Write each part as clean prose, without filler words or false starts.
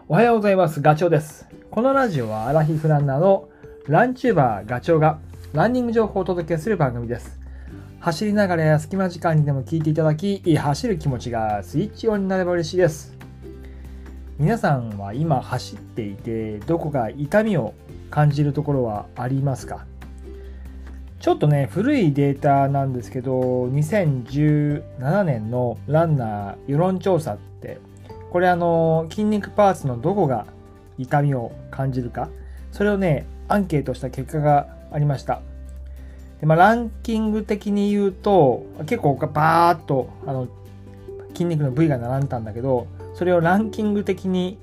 おはようございます。ガチョウです。このラジオはアラヒフランナーのランチューバーガチョウがランニング情報をお届けする番組です。走りながらや隙間時間にでも聞いていただき、走る気持ちがスイッチオンになれば嬉しいです。皆さんは今走っていてどこか痛みを感じるところはありますか？ちょっとね、古いデータなんですけど、2017年のランナー世論調査って、これ筋肉パーツのどこが痛みを感じるか、それをね、アンケートした結果がありました。で、ランキング的に言うと、結構バーっと筋肉の部位が並んでたんだけど、それをランキング的に、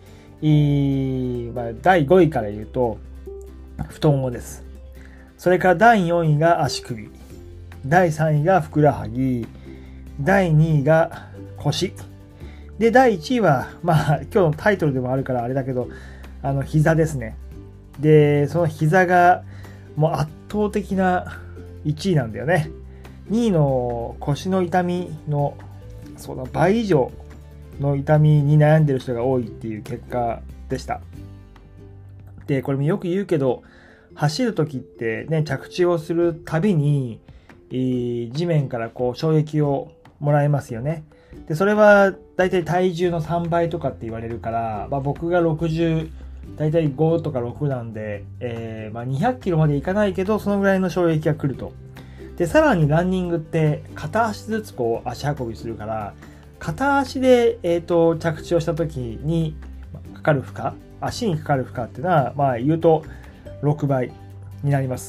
第5位から言うと、太ももです。それから第4位が足首、第3位がふくらはぎ、第2位が腰。で、第1位は、今日のタイトルでもあるからあれだけど、膝ですね。で、その膝がもう圧倒的な1位なんだよね。2位の腰の痛みのその倍以上の痛みに悩んでる人が多いっていう結果でした。で、これもよく言うけど、走るときってね、着地をするたびに、地面から衝撃をもらえますよね。で、それはだいたい体重の3倍とかって言われるから、僕が60、だいたい5とか6なんで、200キロまでいかないけど、そのぐらいの衝撃が来ると。で、さらにランニングって片足ずつ足運びするから、片足で、着地をした時にかかる負荷、足にかかる負荷っていうのは、言うと6倍になります。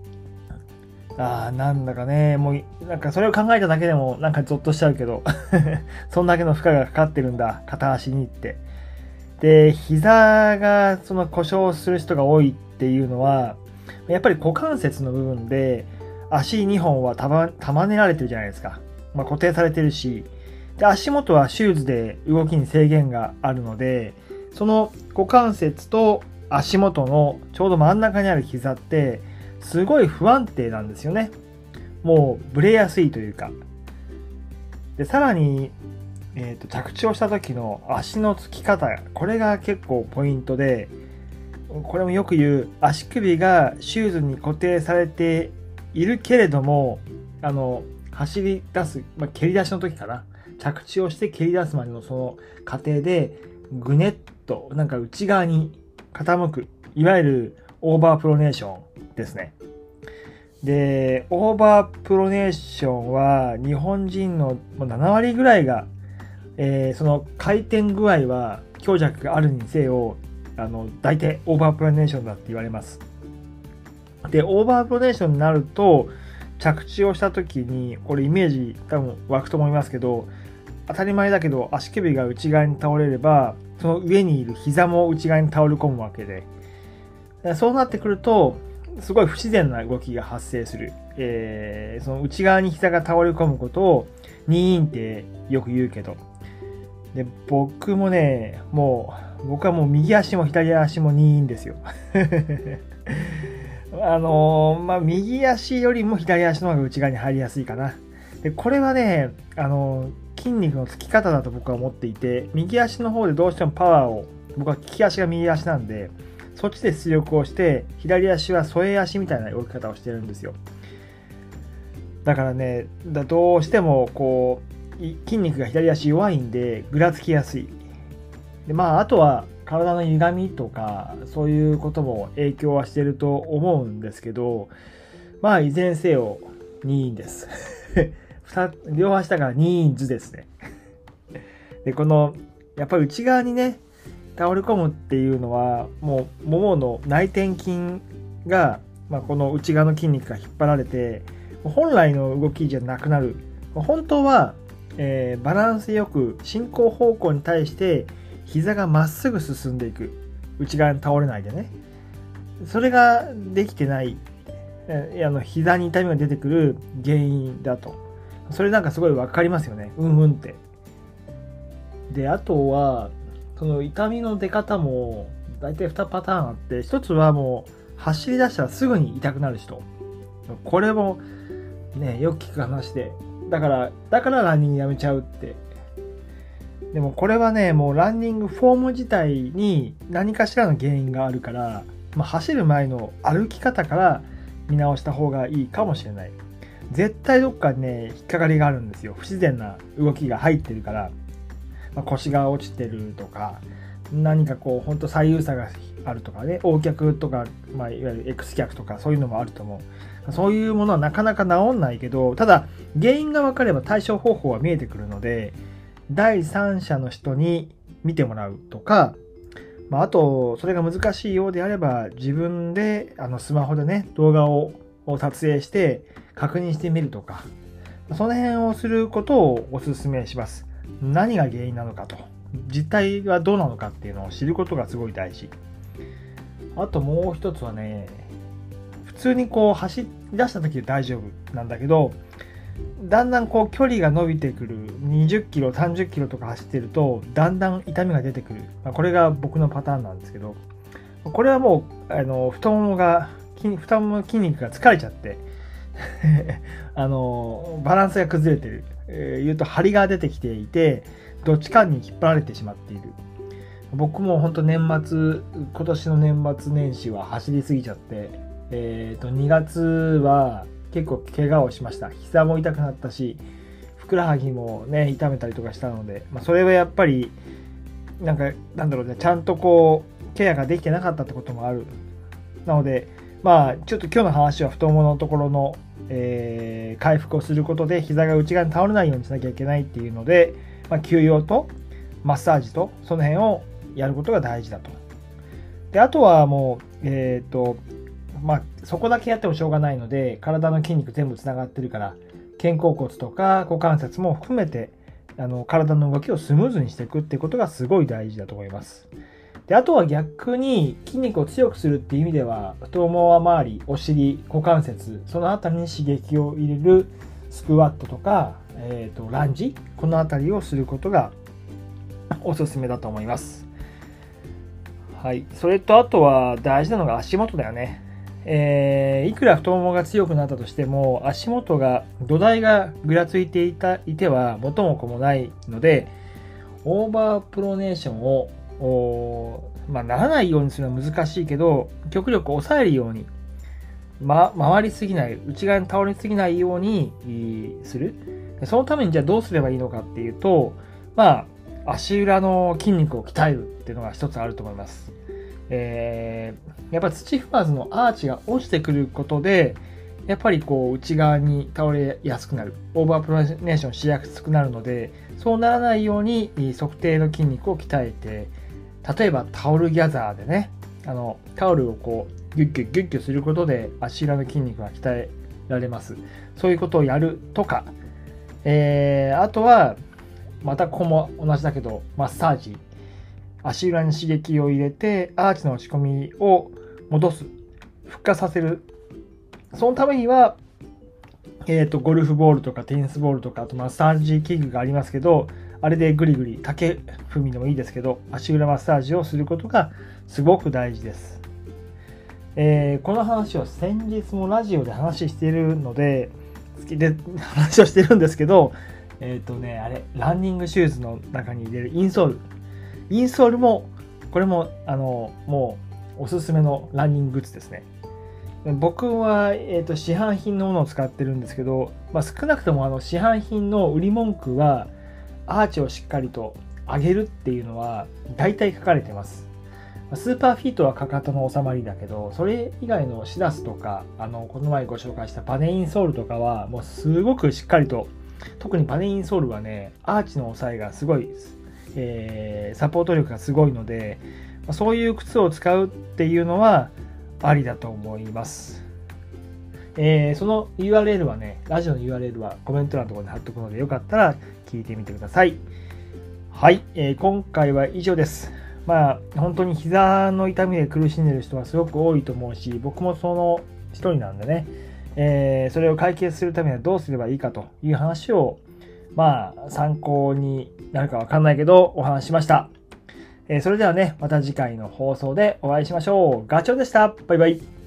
なんだかね、もうなんかそれを考えただけでもなんかゾッとしちゃうけどそんだけの負荷がかかってるんだ、片足にって。で、膝がその故障する人が多いっていうのは、やっぱり股関節の部分で足2本は束ねられてるじゃないですか。固定されてるし、で、足元はシューズで動きに制限があるので、その股関節と足元のちょうど真ん中にある膝ってすごい不安定なんですよね。もうブレやすいというか。で、さらに、着地をした時の足のつき方、これが結構ポイントで、これもよく言う、足首がシューズに固定されているけれども、走り出す、蹴り出しの時かな。着地をして蹴り出すまでのその過程で、ぐねっとなんか内側に傾く、いわゆるオーバープロネーションですね。で、オーバープロネーションは日本人の7割ぐらいが、その回転具合は強弱があるにせよ、大体オーバープロネーションだって言われます。で、オーバープロネーションになると、着地をした時に、これイメージ多分湧くと思いますけど、当たり前だけど足首が内側に倒れれば、その上にいる膝も内側に倒れ込むわけで、そうなってくると、すごい不自然な動きが発生する。その内側に膝が倒れ込むことをニーンってよく言うけど。で、僕はもう右足も左足もニーンですよ。右足よりも左足の方が内側に入りやすいかな。で、これはね、筋肉のつき方だと僕は思っていて、右足の方でどうしてもパワーを、僕は利き足が右足なんで、そっちで出力をして、左足は添え足みたいな動き方をしてるんですよ。だからね、どうしても筋肉が左足弱いんで、ぐらつきやすい。で、あとは体の歪みとか、そういうことも影響はしてると思うんですけど、いずれにせよ、ニーンです。両足だからニーンズですね。で、やっぱり内側にね、倒れ込むっていうのは、もう、ももの内転筋が、この内側の筋肉が引っ張られて、本来の動きじゃなくなる。本当は、バランスよく進行方向に対して膝がまっすぐ進んでいく。内側に倒れないでね。それができてない。膝に痛みが出てくる原因だと。それなんかすごいわかりますよね。って。で、あとは、その痛みの出方も大体2パターンあって、一つはもう走り出したらすぐに痛くなる人。これもね、よく聞く話で、だからランニングやめちゃうってでもこれはね、もうランニングフォーム自体に何かしらの原因があるから、走る前の歩き方から見直した方がいいかもしれない。絶対どっかにね、引っかかりがあるんですよ。不自然な動きが入ってるから、腰が落ちてるとか、何かこう、ほんと左右差があるとかね、横脚とか、いわゆる X 脚とかそういうのもあると思う。そういうものはなかなか治んないけど、ただ原因が分かれば対処方法は見えてくるので、第三者の人に見てもらうとか、あと、それが難しいようであれば、自分でスマホでね、動画を撮影して確認してみるとか、その辺をすることをお勧めします。何が原因なのかと、実態はどうなのかっていうのを知ることがすごい大事。あともう一つはね、普通にこう走り出した時は大丈夫なんだけど、だんだんこう距離が伸びてくる20キロ30キロとか走ってるとだんだん痛みが出てくる、これが僕のパターンなんですけど、これはもう太ももの筋肉が疲れちゃってバランスが崩れてる、言うと張りが出てきていて、どっちかに引っ張られてしまっている。僕も本当今年の年末年始は走りすぎちゃって、2月は結構怪我をしました。膝も痛くなったし、ふくらはぎもね、痛めたりとかしたので、それはやっぱり、なんだろうね、ちゃんとこう、ケアができてなかったってこともある。なので、ちょっと今日の話は太もものところの、回復をすることで膝が内側に倒れないようにしなきゃいけないっていうので、休養とマッサージとその辺をやることが大事だと。で、あとはもう、そこだけやってもしょうがないので、体の筋肉全部つながってるから、肩甲骨とか股関節も含めて体の動きをスムーズにしていくっていうことがすごい大事だと思います。で、あとは逆に筋肉を強くするっていう意味では、太もも周り、お尻、股関節、そのあたりに刺激を入れるスクワットとか、ランジ、このあたりをすることがおすすめだと思います。はい。それとあとは大事なのが足元だよね。いくら太ももが強くなったとしても、足元が土台がぐらついていては元も子もないので、オーバープロネーションをならないようにするのは難しいけど、極力抑えるように、回りすぎない、内側に倒れすぎないようにする。そのためにじゃあどうすればいいのかっていうと、足裏の筋肉を鍛えるっていうのが一つあると思います。やっぱ土踏まずのアーチが落ちてくることで、やっぱりこう内側に倒れやすくなる、オーバープロネーションしやすくなるので、そうならないように測定の筋肉を鍛えて、例えばタオルギャザーでね、タオルをこうギュッギュッギュッギュッすることで足裏の筋肉が鍛えられます。そういうことをやるとか、あとはまたここも同じだけど、マッサージ、足裏に刺激を入れてアーチの落ち込みを戻す、復活させる。そのためにはゴルフボールとかテニスボールとか、あとマッサージ器具がありますけど、あれでグリグリ、竹踏みでもいいですけど、足裏マッサージをすることがすごく大事です。この話を先日もラジオで話しているので、話をしてるんですけど、あれ、ランニングシューズの中に入れるインソールも、これも、もうおすすめのランニンググッズですね。僕は、市販品のものを使ってるんですけど、少なくとも市販品の売り文句は、アーチをしっかりと上げるっていうのは大体書かれてます。スーパーフィートはかかとの収まりだけど、それ以外のシダスとか、この前ご紹介したバネインソールとかは、もうすごくしっかりと、特にバネインソールはね、アーチの抑えがすごい、サポート力がすごいので、そういう靴を使うっていうのはありだと思います。その URL はね、ラジオの URL はコメント欄のところに貼っておくので、よかったら聞いてみてください。はい、今回は以上です。本当に膝の痛みで苦しんでいる人はすごく多いと思うし、僕もその一人なんでね、それを解決するためにはどうすればいいかという話を、参考になるかわかんないけど、お話ししました。それではね、また次回の放送でお会いしましょう。ガチョウでした。バイバイ。